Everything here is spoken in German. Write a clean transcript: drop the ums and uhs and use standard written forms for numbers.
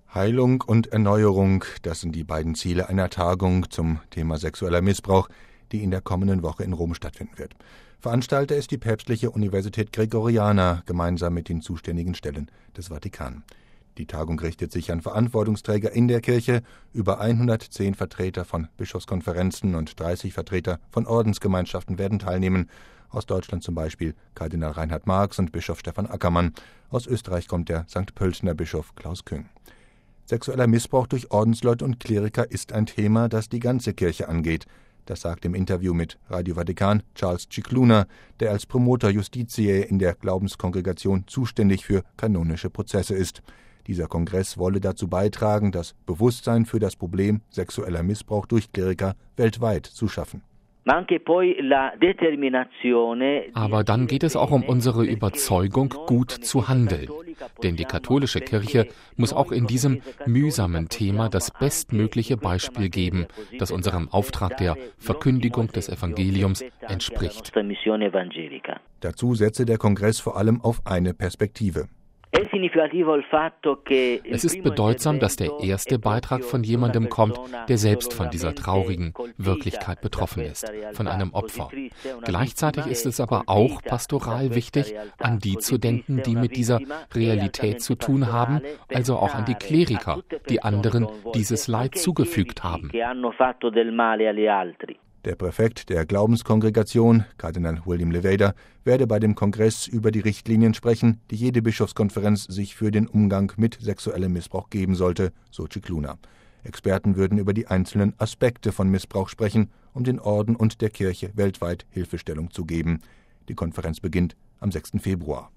Heilung und Erneuerung, das sind die beiden Ziele einer Tagung zum Thema sexueller Missbrauch, die in der kommenden Woche in Rom stattfinden wird. Veranstalter ist die Päpstliche Universität Gregoriana gemeinsam mit den zuständigen Stellen des Vatikan. Die Tagung richtet sich an Verantwortungsträger in der Kirche. Über 110 Vertreter von Bischofskonferenzen und 30 Vertreter von Ordensgemeinschaften werden teilnehmen. Aus Deutschland zum Beispiel Kardinal Reinhard Marx und Bischof Stefan Ackermann. Aus Österreich kommt der St. Pöltener Bischof Klaus Küng. Sexueller Missbrauch durch Ordensleute und Kleriker ist ein Thema, das die ganze Kirche angeht. Das sagt im Interview mit Radio Vatikan Charles Cicluna, der als Promotor Justitiae in der Glaubenskongregation zuständig für kanonische Prozesse ist. Dieser Kongress wolle dazu beitragen, das Bewusstsein für das Problem sexueller Missbrauch durch Kleriker weltweit zu schaffen. Aber dann geht es auch um unsere Überzeugung, gut zu handeln. Denn die katholische Kirche muss auch in diesem mühsamen Thema das bestmögliche Beispiel geben, das unserem Auftrag der Verkündigung des Evangeliums entspricht. Dazu setze der Kongress vor allem auf eine Perspektive. Es ist bedeutsam, dass der erste Beitrag von jemandem kommt, der selbst von dieser traurigen Wirklichkeit betroffen ist, von einem Opfer. Gleichzeitig ist es aber auch pastoral wichtig, an die zu denken, die mit dieser Realität zu tun haben, also auch an die Kleriker, die anderen dieses Leid zugefügt haben. Der Präfekt der Glaubenskongregation, Kardinal William Levada, werde bei dem Kongress über die Richtlinien sprechen, die jede Bischofskonferenz sich für den Umgang mit sexuellem Missbrauch geben sollte, so Cicluna. Experten würden über die einzelnen Aspekte von Missbrauch sprechen, um den Orden und der Kirche weltweit Hilfestellung zu geben. Die Konferenz beginnt am 6. Februar.